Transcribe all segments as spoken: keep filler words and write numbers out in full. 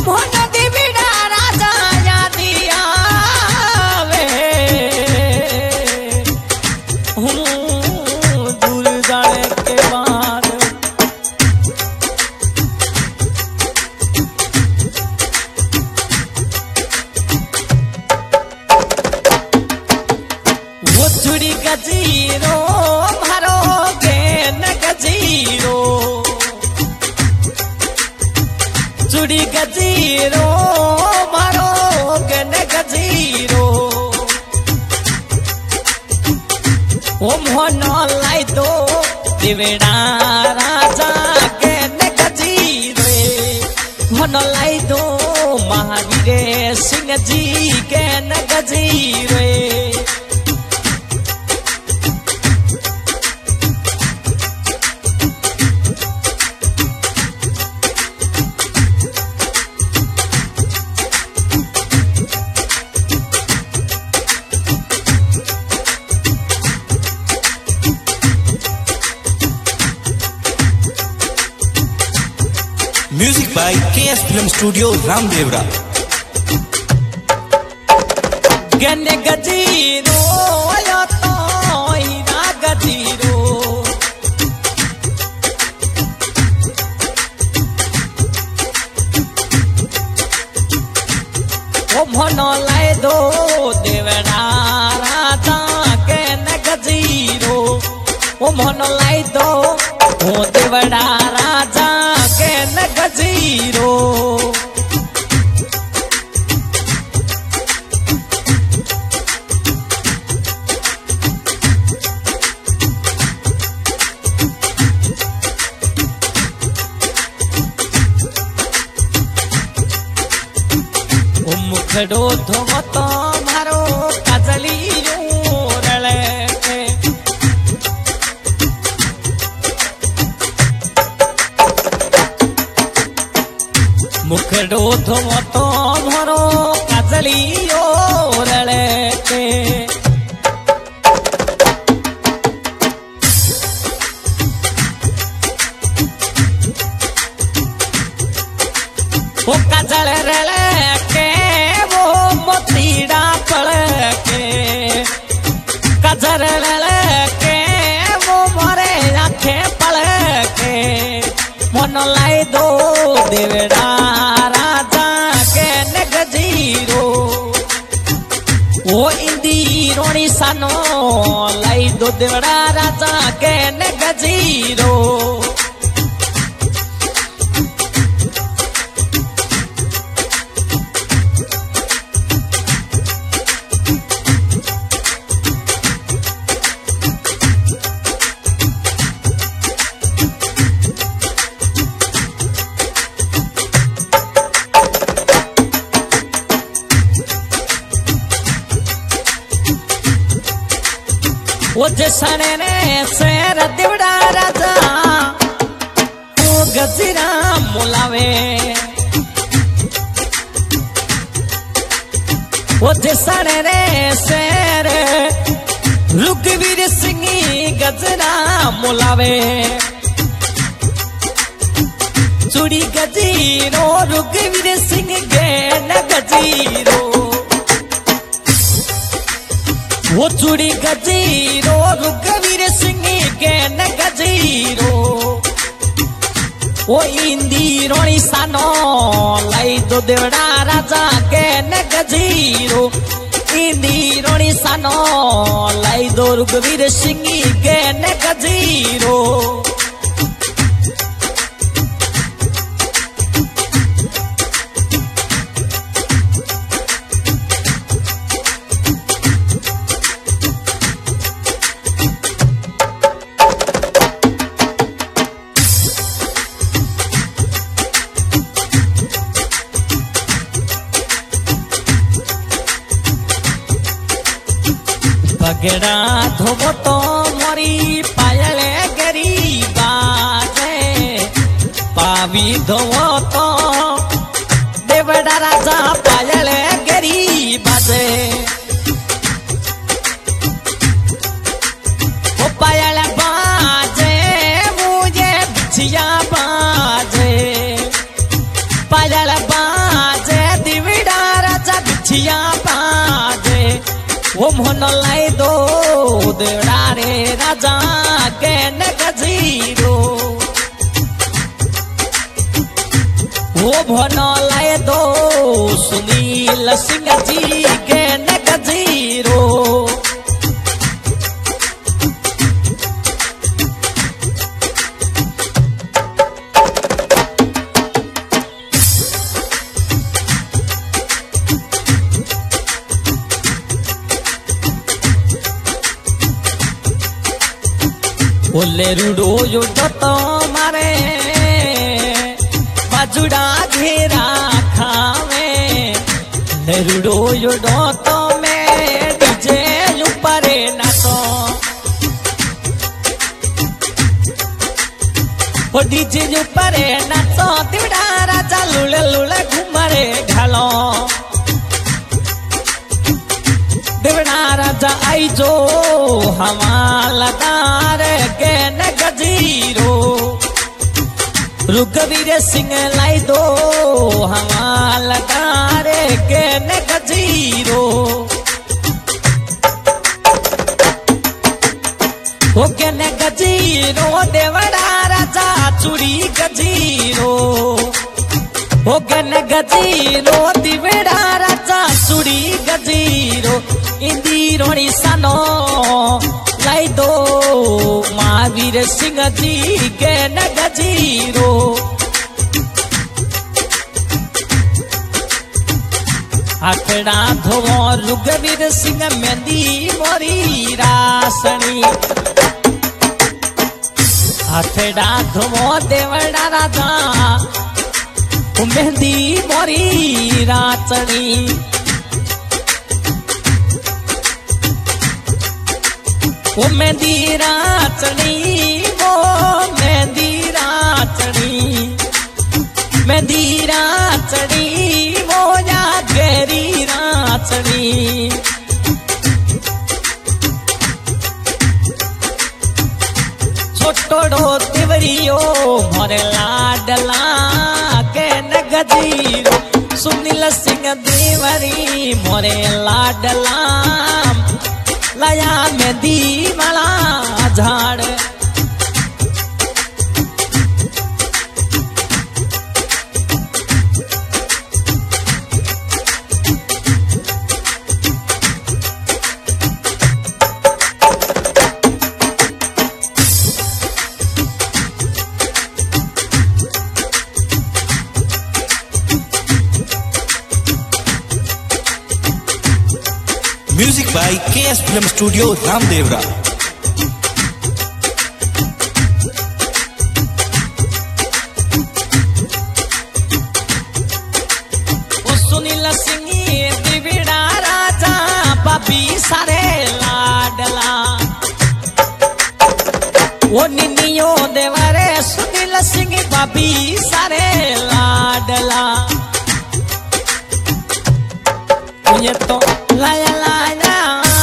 मोहन देवड़ा राजा यादी आवे हूँ दूर जाने के बाद वो चूड़ी गजीरो मारो गेन गजीरो चूड़ी गजीरो मारो गेन गजीरो ओ मोहन लाई दो देवड़ा राजा गेन गजीरे मोहन लाई दो महावीर सिंह जी गेन गजीरे music by K S film studio Ramdevra. गने गजीरो आया तो हीरा गजीरो ओ मोहन लाई दो देवड़ा राजा गने गजीरो ओ मोहन लाई दो ओ देवड़ा राजा गने गजीरो मुखड़ो धोवो तो मारो काजली रले मुखड़ो धोवो तो मारो काजली रले वो काजल रले मोतीड़ा पड़ के कजर के वो मोरे आंखें पड़ के मन लाई दो देवड़ा राजा के नगजीरो वो इंदी रोनी सानो लाई दो देवड़ा राजा के नगजीरो वो जसने ने शेर देवड़ा राजा वो गजीरा मुलावे वो जसने ने शेर रुकवीर सिंह गजरा मुलावे चूड़ी गजीरो रुकवीर सिंह गेन गजीरो वो चूड़ी गजीरो रुकवीर सिंह गेन गजीरो वो इंदी रोनी सानो लाई दो देवड़ा राजा गेन गजीरो इंदी रोनी सानो लाई दो रुकवीर सिंह गेन गजीरो पगड़ा धोबो तो मोरी पायले गरीबा पावी धोबो तो देवड़ा राजा पायले गरीबा ओ पायल बाजे मुझे बिछिया बाजे पायल बाजे नदिया बाजे वो मोहन लाई दो देवड़ा रे राजा के न गजीरो वो भन लाई दो सुनील सिंह जी के न गजीरो ओले रूडो यो तो मारे बाजुड़ा घेरा खावे ले रूडो यो तो में डीजे ऊपर नाचो ओ डीजे ऊपर नाचो दिवड़ा राजा लुले लुले घुमरे घालो देवड़ा राजा आई जो हमारा तार के न गजीरो रुगवीर सिंह लाई दो हमारा तार के न गजीरो हो के न गजीरो देवड़ा राजा चूड़ी गजीरो हो के न गजीरो दिवड़ा राजा चूड़ी गजीरो इंदिरोणी सानो लाई दो महावीर सिंह जी के न गजीरो आखड़ा धोवो रुगवीर सिंह मेहंदी मोरी रासनी आखड़ा धोवो देवड़ा राजा मेहंदी मोरी राचनी वो मेहंदी राचनी वो मेहंदी राचनी मेहंदी राचनी वो या गहरी राचनी छोटोड़ो तिवरियो मोरे लाडला के न गजीरो सुनील सिंह देवरी मोरे लाडला लाया मेहंदी वाला झाड़ Music by K S Film Studio, Ramdevra. ओ सुनील सिंह दिवड़ा राजा बाबी सारे लाडला ओ निनियो देवरे सुनील सिंह बाबी सारे लाडला ये तो लाया लाया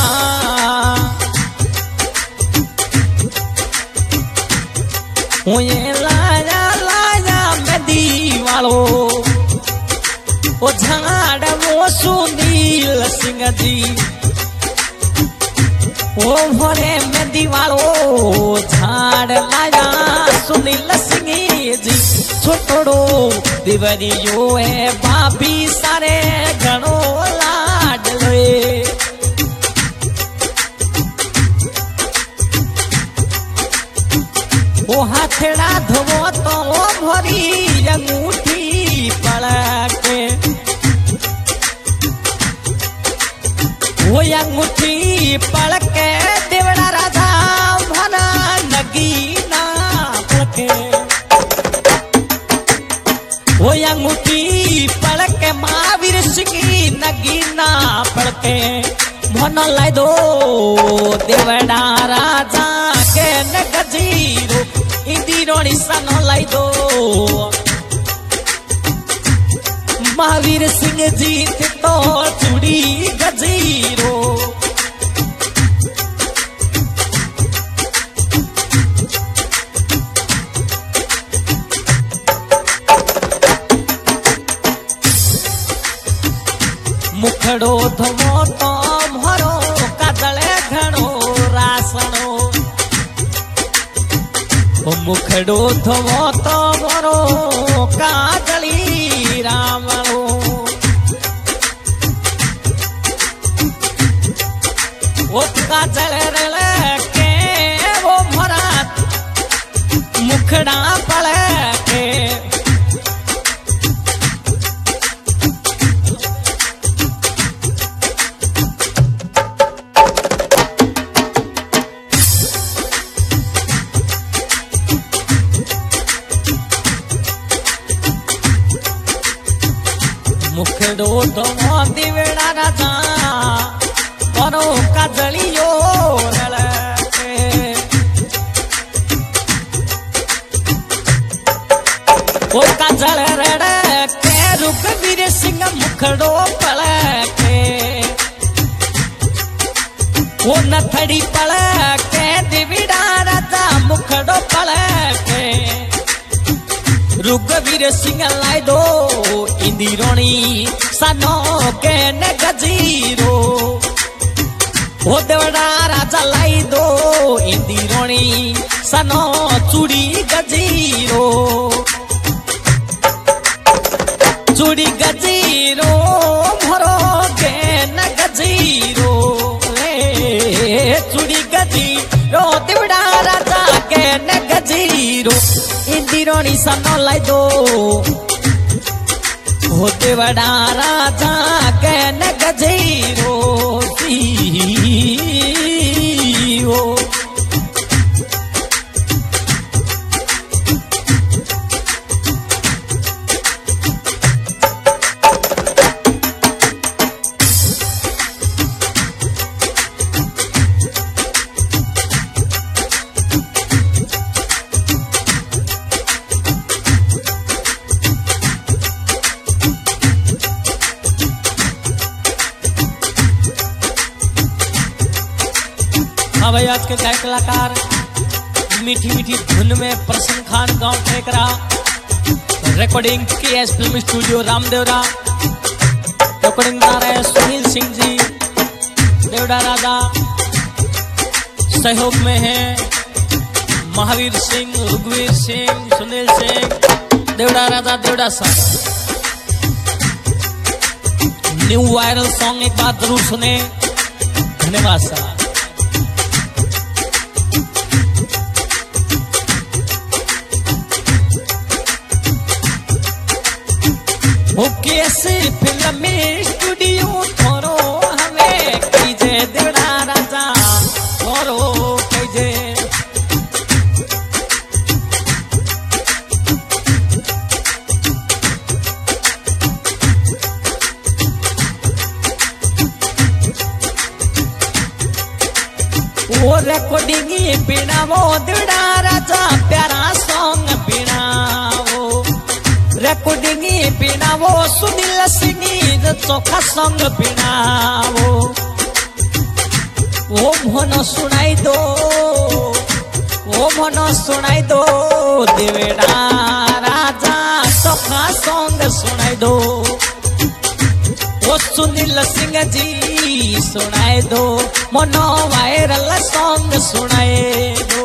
ये लाया लाया मेहंदी वालो ओ झाड़ वो सुनील सिंह जी ओ भरे मेहंदी वालो झाड़ लाया सुनील सिंह जी छोटो दिवरियो है बाबी सारे घणो लाडले ओ हाथड़ा धोवो तो भरी अंगूठी पड़के वो अंगूठी पड़के देवड़ा राजा भरा नगीना पड़के वो अंगूठी पड़के महावीर सिंह नगीना पड़के मन लाई दो देवड़ा राजा के न गजीरो इंदिरोणी सानो लाई दो महावीर सिंह जीत तो चूड़ी गजीरो मुख मुखड़ो धमो तो भरो काजले घणो रासणो मुखड़ो धमो तो भरो काजली रामणो वो काजल के वो भरा मुखड़ा पड़ के मुखड़ो धमो दिवेड़ा राजा परो काजलियो रलके वो काजल रड़के रुकवीर सिंह मुखड़ो पलके वो नथड़ी पलके दिवेड़ा राजा मुखड़ो पलके रुगवीर सिंह लाई दो इंदिरोणी सनो के न गजीरो वो देवड़ा राजा लाई दो इंदिरोणी सनो चूड़ी गजीरो चूड़ी गजीरो भरो के न गजीरो रे चूड़ी गजीरो देवड़ा राजा के न गजीरो इंदिरोणी सनो लाई दो हो देवड़ा राजा के न गजीरो ओ हाँ भाई, आज के गाय कलाकार मीठी मीठी धुन में प्रसन्न खान गांव Thekra, recording K S film studio Ramdevra, recording कर रहे सुनील सिंह जी देवड़ा राजा, सहयोग में है महावीर सिंह, रघुवीर सिंह, सुनील सिंह देवड़ा राजा देवड़ा साहब। न्यू वायरल सॉन्ग एक बार जरूर सुने, धन्यवाद साहब। कैसे फिल्म स्टूडियो थोरो हमें कीजे देवड़ा राजा थोरो कीजे वो रिकॉर्डिंग बिना वो देवड़ा राजा प्यारा सॉन्ग बिना वो रिकॉर्डिंग बिना वो सुनील सिंह चोखा सॉन्ग बिना वो वो मन सुनाई दो वो मन सुनाई दो देवड़ा राजा चोखा सॉन्ग सुनाई दो वो सुनील सिंह जी सुनाए दो मनो वायरल सॉन्ग सुनाए दो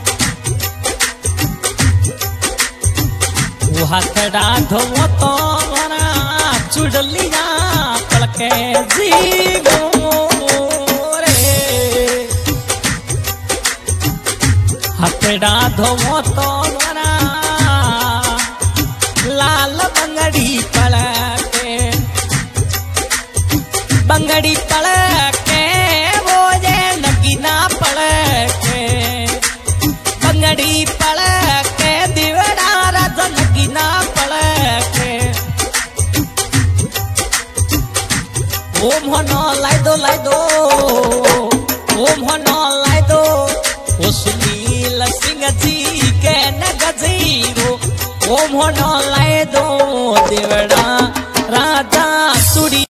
वो हाथड़ा धोवो तो वरा चुड़लिया पलके जी गोरे हाथड़ा धोवो तो वरा लाल बंगड़ी पलके बंगड़ी पलके वो ये नगीना पलके बंगड़ी पलके दिवड़ा राजा नगीना पलके ओम होनो लाई दो लाई दो ओम होनो लाई दो ओ सुनील सिंह जी के न गजीरो ओम होनो लाई दो देवड़ा राजा सुड़ी।